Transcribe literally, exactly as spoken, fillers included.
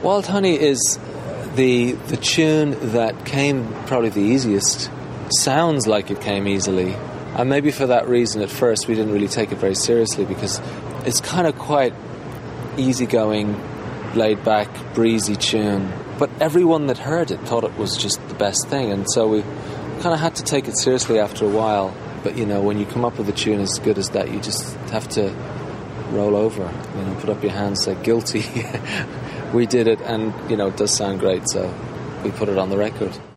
Wild Honey is the the tune that came probably the easiest. Sounds like it came easily. And maybe for that reason at first we didn't really take it very seriously, because it's kind of quite easygoing, laid back, breezy tune. But everyone that heard it thought it was just the best thing, and so we kind of had to take it seriously after a while. But you know, when you come up with a tune as good as that, you just have to roll over, you know, put up your hands, say guilty. We did it, and you know, it does sound great, so we put it on the record.